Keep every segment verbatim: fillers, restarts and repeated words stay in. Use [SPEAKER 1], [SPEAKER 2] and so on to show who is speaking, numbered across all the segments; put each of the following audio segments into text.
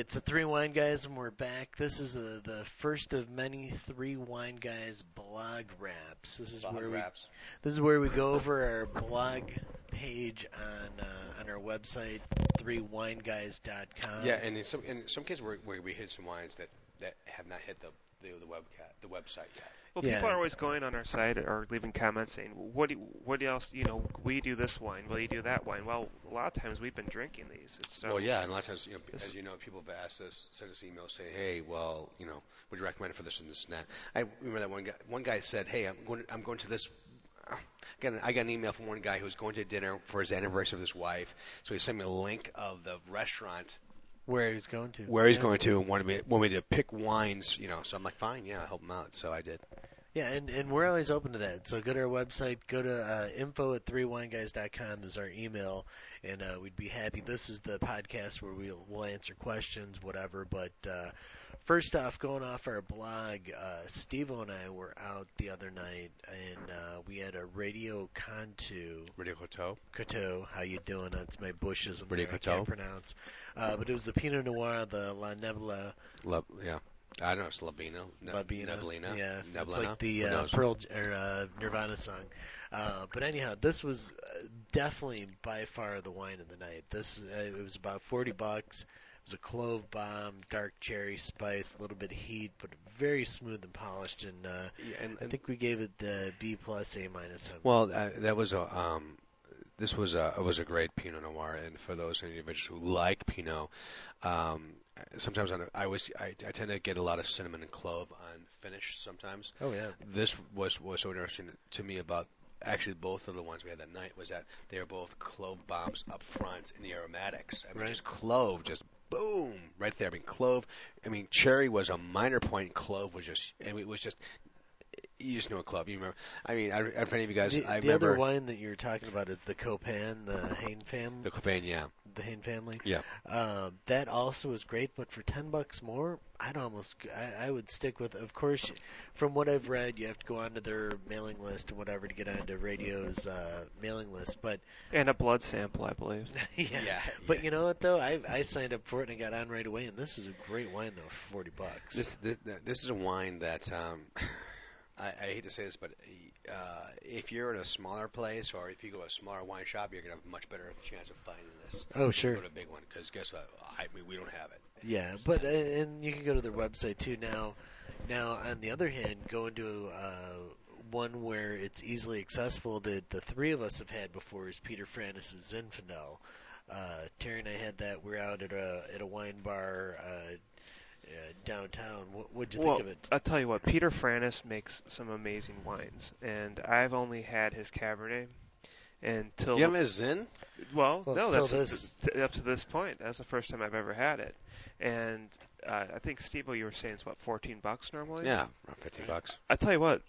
[SPEAKER 1] it's the Three Wine Guys, and we're back. This is a, the first of many Three Wine Guys blog raps. This is
[SPEAKER 2] blog
[SPEAKER 1] where
[SPEAKER 2] raps.
[SPEAKER 1] we this is where we go over our blog page on uh, on our website, three wine guys dot com.
[SPEAKER 2] Yeah, and in some in some cases where, where we hit some wines that, that have not hit the the, the webcat the website yet.
[SPEAKER 3] Well,
[SPEAKER 1] Yeah.
[SPEAKER 3] people are always going on our site or leaving comments saying, "What do you, what else? You know, we do this wine. Will you do that wine?" Well, a lot of times we've been drinking these. It's so
[SPEAKER 2] Well, yeah, and a lot of times, you know,
[SPEAKER 3] This-
[SPEAKER 2] as you know, people have asked us, sent us emails, say, "Hey, well, you know, would you recommend it for this and this and that?" I remember that one guy. One guy said, "Hey, I'm going. I'm going to this." Again, I got an email from one guy who was going to dinner for his anniversary of his wife, so he sent me a link of the restaurant
[SPEAKER 1] Where he's going to.
[SPEAKER 2] where he's
[SPEAKER 1] Yeah.
[SPEAKER 2] going to and wanted me wanted me to pick wines. You know, so I'm like, "Fine, yeah, I'll help him out." So I did.
[SPEAKER 1] Yeah, and, and we're always open to that. So go to our website, go to uh, info at three wine guys dot com is our email, and uh, we'd be happy. This is the podcast where we'll, we'll answer questions, whatever. But uh, first off, going off our blog, uh, Steve and I were out the other night, and uh, we had a Radio Cantu.
[SPEAKER 2] Radio Coteau.
[SPEAKER 1] Coteau, how you doing? That's my bushes.
[SPEAKER 2] Radio
[SPEAKER 1] I
[SPEAKER 2] Coteau.
[SPEAKER 1] can't pronounce. Uh, but it was the Pinot Noir, the La Nebula.
[SPEAKER 2] Love, yeah. I don't know. It's Labino. Ne-
[SPEAKER 1] Labina.
[SPEAKER 2] Neblina.
[SPEAKER 1] Yeah,
[SPEAKER 2] Neblina.
[SPEAKER 1] it's like the
[SPEAKER 2] Who
[SPEAKER 1] uh,
[SPEAKER 2] knows?
[SPEAKER 1] Pearl J- or uh, Nirvana song. Uh, but anyhow, this was uh, definitely by far the wine of the night. This uh, it was about forty bucks. It was a clove bomb, dark cherry spice, a little bit of heat, but very smooth and polished. And uh,
[SPEAKER 2] Yeah, and,
[SPEAKER 1] I
[SPEAKER 2] and,
[SPEAKER 1] think we gave it the B plus, A minus. on-
[SPEAKER 2] well, uh, that was a um, this was a it was a great Pinot Noir, and for those individuals who like Pinot, um, sometimes on a, I always I, I tend to get a lot of cinnamon and clove on finish sometimes.
[SPEAKER 1] Oh yeah.
[SPEAKER 2] This was was so interesting to me about actually both of the ones we had that night was that they were both clove bombs up front in the aromatics. I mean,
[SPEAKER 1] Right.
[SPEAKER 2] just clove, just boom, right there. I mean, clove. I mean, cherry was a minor point. Clove was just, I mean, it was just. You just know a clove. You remember? I mean, I, I, for any of you guys,
[SPEAKER 1] The,
[SPEAKER 2] I
[SPEAKER 1] the
[SPEAKER 2] remember
[SPEAKER 1] other wine that you're talking about is the Copan, the Hain family.
[SPEAKER 2] the Copain. Yeah,
[SPEAKER 1] The Hain family.
[SPEAKER 2] yeah.
[SPEAKER 1] Um, that also was great, but for ten bucks more, I'd almost, I, I would stick with. Of course, from what I've read, you have to go onto their mailing list and whatever to get onto Radio's uh, mailing list. But
[SPEAKER 3] and a blood sample, I believe.
[SPEAKER 1] yeah.
[SPEAKER 2] Yeah,
[SPEAKER 1] But
[SPEAKER 2] yeah.
[SPEAKER 1] you know what though, I I signed up for it and I got on right away, and this is a great wine though for forty bucks.
[SPEAKER 2] This this this is a wine that um, I, I hate to say this, but uh, if you're in a smaller place or if you go to a smaller wine shop, you're gonna have a much better chance of finding this.
[SPEAKER 1] Oh sure.
[SPEAKER 2] Go to a big one because guess what? I mean, we don't have it.
[SPEAKER 1] Yeah, but uh, and you can go to their website too now. Now, on the other hand, go into uh, one where it's easily accessible that the three of us have had before is Peter Franis' Zinfandel. Uh, Terry and I had that. We're out at a at a wine bar uh, uh, downtown. What would you
[SPEAKER 3] well,
[SPEAKER 1] think of it?
[SPEAKER 3] I'll tell you what, Peter Franis makes some amazing wines, and I've only had his Cabernet. And till
[SPEAKER 2] Do you have a Zin?
[SPEAKER 3] well,
[SPEAKER 1] Well,
[SPEAKER 3] no,
[SPEAKER 1] till
[SPEAKER 3] that's
[SPEAKER 1] this-
[SPEAKER 3] t- up to this point. That's the first time I've ever had it, and uh, I think Steve, you were saying it's what fourteen bucks normally.
[SPEAKER 2] Yeah, around fifty bucks.
[SPEAKER 3] I tell you what,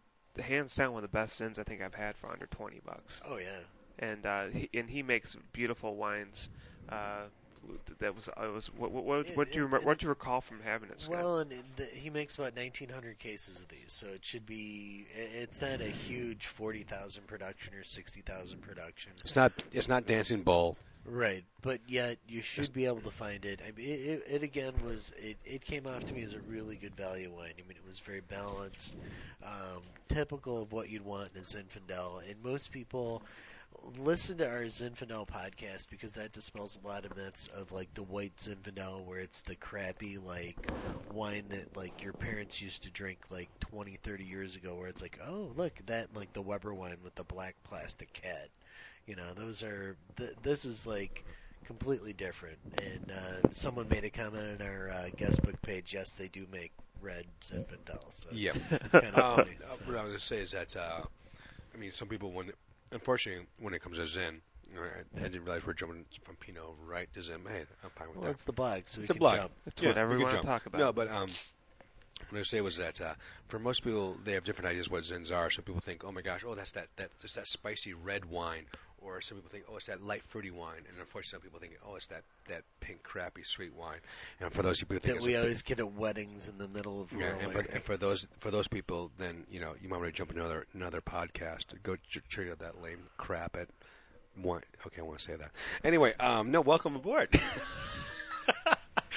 [SPEAKER 3] hands down one of the best Zins I think I've had for under twenty bucks.
[SPEAKER 1] Oh yeah.
[SPEAKER 3] And uh, he, and he makes beautiful wines. Uh, that was I was what what what, what do you
[SPEAKER 1] And-
[SPEAKER 3] remember, what do you recall from having it, Scott?
[SPEAKER 1] Well, and it- the, he makes about nineteen hundred cases of these, so it should be. i- It's not a huge forty thousand production or sixty thousand production.
[SPEAKER 2] It's not. It's not Dancing Bull.
[SPEAKER 1] Right, but yet you should be able to find it. I mean, it, it, it again was it, it came off to me as a really good value wine. I mean, it was very balanced, um, typical of what you'd want in a Zinfandel. And most people listen to our Zinfandel podcast because that dispels a lot of myths of like the white Zinfandel, where it's the crappy like wine that like your parents used to drink like twenty, thirty years ago, where it's like, oh look, that like the Weber wine with the black plastic cat. You know, those are. Th- this is like completely different. And uh, someone made a comment on our uh, guest book page. Yes, they do make red Zinfandel. So it's
[SPEAKER 2] Yeah.
[SPEAKER 1] kind of
[SPEAKER 2] Um,
[SPEAKER 1] funny.
[SPEAKER 2] uh, what I was going to say is that, uh, I mean, some people, when unfortunately, when it comes to Zin, you know, I, I didn't realize we're jumping from Pinot right to Zin. Hey, I'm fine with
[SPEAKER 1] Well,
[SPEAKER 2] that.
[SPEAKER 1] it's the blog, so we
[SPEAKER 2] It's a
[SPEAKER 1] can
[SPEAKER 2] blog.
[SPEAKER 1] jump.
[SPEAKER 3] It's
[SPEAKER 2] Yeah,
[SPEAKER 3] whatever
[SPEAKER 2] we
[SPEAKER 3] we
[SPEAKER 2] can
[SPEAKER 3] want to
[SPEAKER 2] jump.
[SPEAKER 3] talk about.
[SPEAKER 2] No, but um, what I say was that uh, for most people, they have different ideas what Zins are. Some people think, oh my gosh, oh that's that that it's that spicy red wine, or some people think, oh it's that light fruity wine, and unfortunately, some people think, oh it's that that pink crappy sweet wine. And for those people who think
[SPEAKER 1] That
[SPEAKER 2] it's
[SPEAKER 1] we
[SPEAKER 2] a,
[SPEAKER 1] always get at weddings in the middle of
[SPEAKER 2] yeah,
[SPEAKER 1] rural
[SPEAKER 2] and for, and for
[SPEAKER 1] areas.
[SPEAKER 2] those for those people, then you know you might want to jump into another another podcast. Go ch- check out that lame crap at one. Okay, I want to say that. Anyway, um, no, welcome aboard.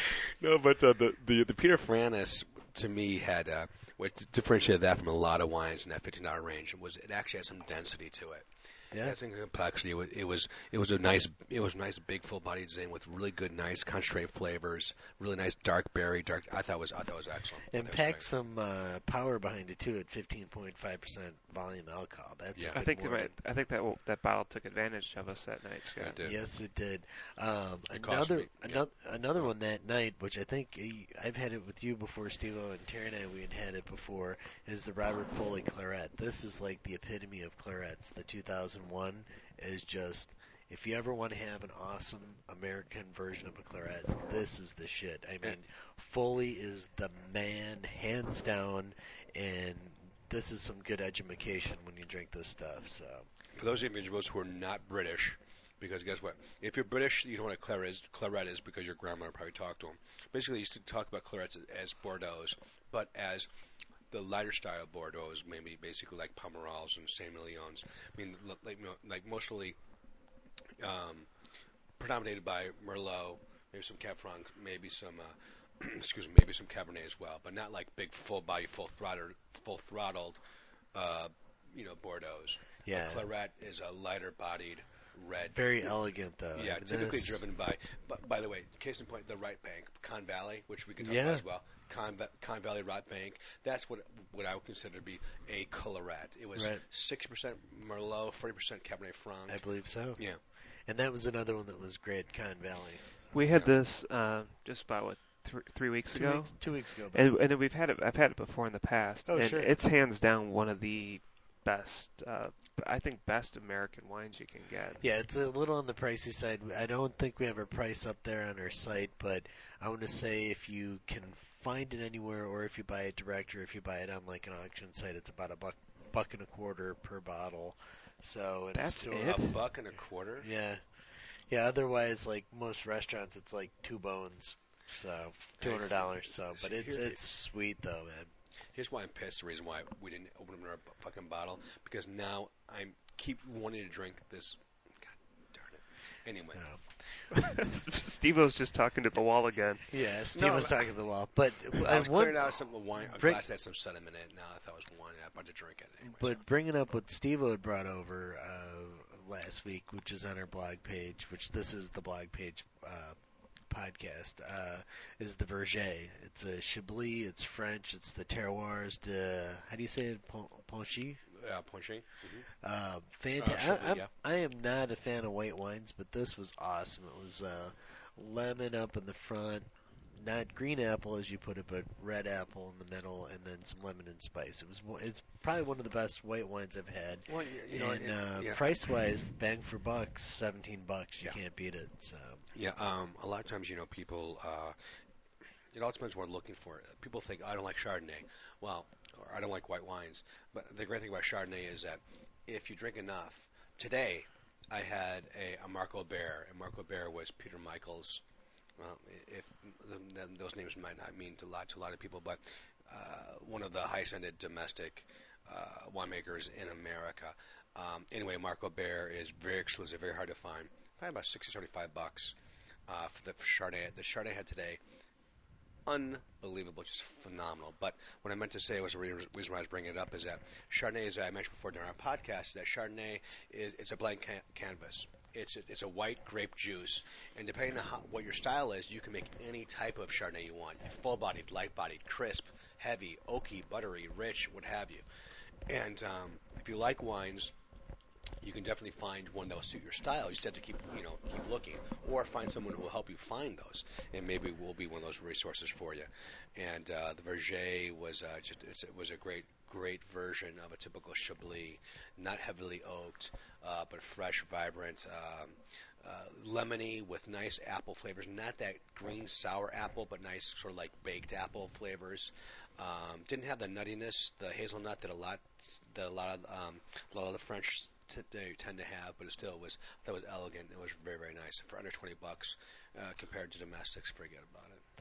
[SPEAKER 2] No, but uh, the, the the Peter Francis to me had uh, what differentiated that from a lot of wines in that fifteen dollar range was it actually had some density to it.
[SPEAKER 1] Yeah.
[SPEAKER 2] It had some complexity. It was it was it was a nice it was a nice big full bodied zing with really good nice concentrate flavors, really nice dark berry, dark. I thought it was I thought it was excellent.
[SPEAKER 1] And
[SPEAKER 2] That was
[SPEAKER 1] pack
[SPEAKER 2] great.
[SPEAKER 1] some uh, power behind it too at fifteen point five percent volume alcohol. That's
[SPEAKER 2] Yeah.
[SPEAKER 1] a
[SPEAKER 3] I
[SPEAKER 1] good
[SPEAKER 3] think
[SPEAKER 1] word.
[SPEAKER 3] that I think that that bottle took advantage of us that night, Scott.
[SPEAKER 2] It did.
[SPEAKER 1] Yes, it did. Um,
[SPEAKER 2] It cost
[SPEAKER 1] another
[SPEAKER 2] me, yeah.
[SPEAKER 1] another another one that night, which I think uh, I've had it with you before, Steve-O, and Terry and I we had had it before, is the Robert Foley Claret. This is like the epitome of clarets. The two thousand one is just, if you ever want to have an awesome American version of a claret, this is the shit. I mean, Foley is the man, hands down, and this is some good education when you drink this stuff. So.
[SPEAKER 2] For those individuals who are not British, because guess what? If you're British, you know what a claret is. Claret is because your grandmother probably talked to them. Basically, they used to talk about clarets as, as Bordeaux's, but as the lighter style Bordeaux's, maybe basically like Pomerals and Saint-Emilions. I mean, like, you know, like mostly um, predominated by Merlot, maybe some Cab Franc, maybe some, uh, excuse me, maybe some Cabernet as well, but not like big full body, full throttled, full throttled, uh, you know, Bordeaux's.
[SPEAKER 1] Yeah.
[SPEAKER 2] A claret is a lighter bodied red.
[SPEAKER 1] Very elegant, though.
[SPEAKER 2] Yeah,
[SPEAKER 1] I mean,
[SPEAKER 2] typically
[SPEAKER 1] this-
[SPEAKER 2] driven by. But by the way, case in point, the right bank, Con Valley, which we can talk
[SPEAKER 1] Yeah.
[SPEAKER 2] about as well. Con, Va- Con Valley Right Bank. That's what what I would consider to be a claret. It was
[SPEAKER 1] Right.
[SPEAKER 2] sixty percent Merlot, forty percent Cabernet Franc.
[SPEAKER 1] I believe so.
[SPEAKER 2] Yeah.
[SPEAKER 1] And that was another one that was great, Con Valley.
[SPEAKER 3] We had
[SPEAKER 2] Yeah.
[SPEAKER 3] this uh, just about what th- three weeks
[SPEAKER 1] Two
[SPEAKER 3] ago,
[SPEAKER 1] weeks, two weeks ago.
[SPEAKER 3] and, and then we've had it. I've had it before in the past,
[SPEAKER 1] Oh,
[SPEAKER 3] and
[SPEAKER 1] sure.
[SPEAKER 3] it's hands down one of the best. Uh, I think best American wines you can get.
[SPEAKER 1] Yeah, it's a little on the pricey side. I don't think we have a price up there on our site, but I want to say if you can find it anywhere, or if you buy it direct, or if you buy it on like an auction site, it's about a buck, buck and a quarter per bottle. So in a
[SPEAKER 3] That's
[SPEAKER 1] store,
[SPEAKER 3] it?
[SPEAKER 2] A buck and a quarter.
[SPEAKER 1] Yeah, yeah. Otherwise, like most restaurants, it's like two bones, so two hundred dollars. So,
[SPEAKER 2] See,
[SPEAKER 1] but it's
[SPEAKER 2] here-
[SPEAKER 1] it's sweet though, man.
[SPEAKER 2] Here's why I'm pissed. The reason why we didn't open another fucking bottle because now I keep wanting to drink this. God darn it. Anyway.
[SPEAKER 1] No.
[SPEAKER 3] Steve-O's just talking to the wall again.
[SPEAKER 1] Yeah, Steve was
[SPEAKER 2] No,
[SPEAKER 1] talking to the wall, but
[SPEAKER 2] I
[SPEAKER 1] I
[SPEAKER 2] was
[SPEAKER 1] one,
[SPEAKER 2] clearing out some wine. A
[SPEAKER 1] Bring-
[SPEAKER 2] glass that had some sediment in it. Now I thought I was wine. I'm about to drink it. Anyway,
[SPEAKER 1] But bringing up what Steve had brought over uh, last week, which is on our blog page, which this is the blog page uh, podcast, uh, is the Verger. It's a Chablis. It's French. It's the terroirs de, how do you say it, Pon- Ponchy?
[SPEAKER 2] uh, punching.
[SPEAKER 1] Uh,
[SPEAKER 2] Uh,
[SPEAKER 1] fantastic.
[SPEAKER 2] Chablis,
[SPEAKER 1] I'm,
[SPEAKER 2] yeah.
[SPEAKER 1] I am not a fan of white wines, but this was awesome. It was uh, lemon up in the front, not green apple as you put it, but red apple in the middle, and then some lemon and spice. It was mo- it's probably one of the best white wines I've had.
[SPEAKER 2] Well, you know,
[SPEAKER 1] and
[SPEAKER 2] it-
[SPEAKER 1] uh,
[SPEAKER 2] yeah.
[SPEAKER 1] price wise, bang for bucks, seventeen bucks. You
[SPEAKER 2] Yeah.
[SPEAKER 1] can't beat it. So
[SPEAKER 2] Yeah, um, a lot of times, you know, people, uh, it all depends what they're looking for. People think, I don't like Chardonnay. Well, or I don't like white wines. But the great thing about Chardonnay is that if you drink enough, today I had a, a Marco Bear, and Marco Bear was Peter Michael's. Well, if then those names might not mean a lot to a lot of people, but uh, one of the highest-ended domestic uh, winemakers in America. Um, anyway, Marco Bear is very exclusive, very hard to find. Probably about sixty, seventy-five bucks uh, for the Chardonnay. The Chardonnay I had today, unbelievable, just phenomenal. But what I meant to say was the re- reason why I was bringing it up is that Chardonnay, as I mentioned before during our podcast, is that Chardonnay is it's a blank can- canvas. It's a, it's a white grape juice, and depending on how, what your style is, you can make any type of Chardonnay you want. Full-bodied, light-bodied, crisp, heavy, oaky, buttery, rich, what have you. And um, if you like wines, you can definitely find one that will suit your style. You just have to keep, you know, keep looking, or find someone who will help you find those, and maybe we'll be one of those resources for you. And uh, the Verger was uh, just it's, it was a great, great version of a typical Chablis, not heavily oaked, uh, but fresh, vibrant, um, uh, lemony with nice apple flavors. Not that green sour apple, but nice sort of like baked apple flavors. Um, didn't have the nuttiness, the hazelnut that a lot, that a lot of um, a lot of the French t- they tend to have, but it still was. I thought it was elegant. It was very, very nice. And for under twenty bucks, uh, compared to domestics, forget about it.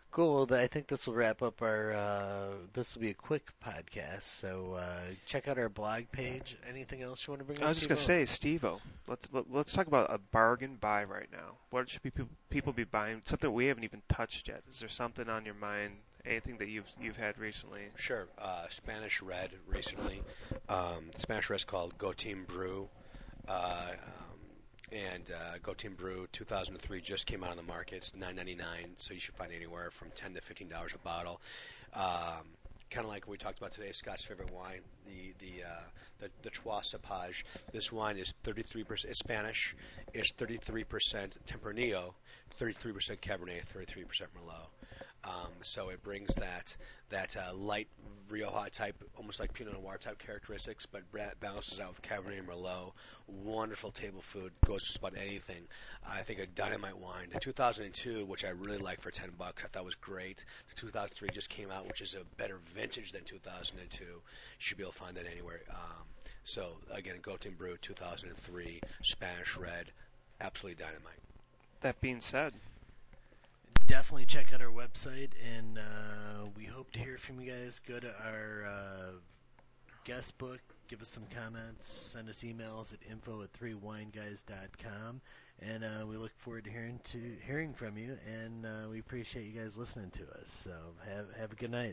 [SPEAKER 1] Cool. Well, I think this will wrap up our. Uh, this will be a quick podcast. So uh, check out our blog page. Anything else you want to bring up?
[SPEAKER 3] I was just gonna say, Steve-O, let's let, let's talk about a bargain buy right now. What should be, people be buying? Something we haven't even touched yet. Is there something on your mind? Anything that you've you've had recently?
[SPEAKER 2] Sure. Uh, Spanish Red recently. Um, Spanish Red's called Go Team Brew. Uh, um, and uh, Go Team Brew two thousand three just came out on the market. It's nine ninety-nine, so you should find it anywhere from ten to fifteen dollars a bottle. Um, kind of like we talked about today, Scott's favorite wine, the the uh, the, the Trois Cépages. This wine is thirty-three percent. It's Spanish. It's thirty-three percent Tempranillo, thirty-three percent Cabernet, thirty-three percent Merlot. Um, so it brings that that uh, light Rioja type, almost like Pinot Noir type characteristics, but balances out with Cabernet and Merlot. Wonderful table food, goes just about anything. I think a dynamite wine. The two thousand two, which I really like for ten bucks, I thought was great. The two thousand three just came out, which is a better vintage than two thousand two. You should be able to find that anywhere. Um, so again, Go Team Brew two thousand three, Spanish Red, absolutely dynamite.
[SPEAKER 3] That being said,
[SPEAKER 1] definitely check out our website, and uh, we hope to hear from you guys. Go to our uh, guest book, give us some comments, send us emails at info at three wine guys dot com, and uh, we look forward to hearing to hearing from you, and uh, we appreciate you guys listening to us. So have have a good night.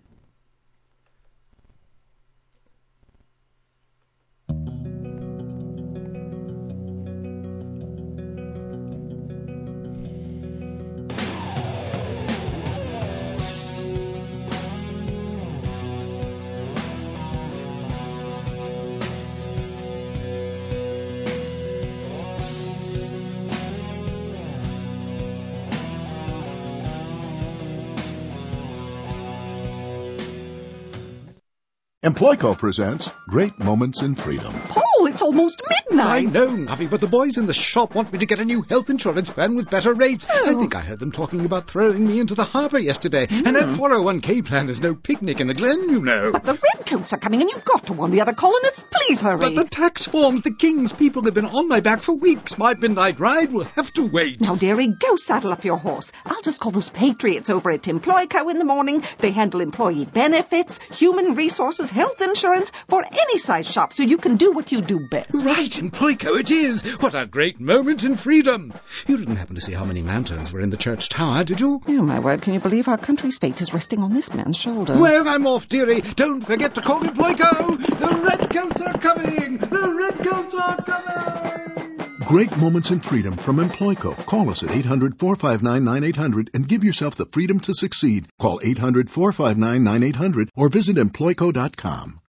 [SPEAKER 4] Employco presents Great Moments in Freedom.
[SPEAKER 5] Paul, it's almost midnight.
[SPEAKER 6] I know, Nuffy, but the boys in the shop want me to get a new health insurance plan with better rates.
[SPEAKER 5] Oh.
[SPEAKER 6] I think I heard them talking about throwing me into the harbour yesterday.
[SPEAKER 5] Mm.
[SPEAKER 6] And that four oh one k plan is no picnic in the Glen, you know.
[SPEAKER 5] But the redcoats are coming and you've got to warn the other colonists. Please hurry.
[SPEAKER 6] But the tax forms, the King's people have been on my back for weeks. My midnight ride will have to wait.
[SPEAKER 5] Now, dearie, go saddle up your horse. I'll just call those patriots over at Employco in the morning. They handle employee benefits, human resources, health insurance for any size shop, so you can do what you do best.
[SPEAKER 6] Right, Employco it is. What a great moment in freedom. You didn't happen to see how many lanterns were in the church tower, did you?
[SPEAKER 5] Oh, my word, can you believe our country's fate is resting on this man's shoulders?
[SPEAKER 6] Well, I'm off, dearie. Don't forget to call Employco. The redcoats are coming. The redcoats are coming.
[SPEAKER 4] Great Moments in Freedom from Employco. Call us at eight hundred, four five nine, nine eight hundred and give yourself the freedom to succeed. Call eight hundred, four five nine, nine eight hundred or visit employco dot com.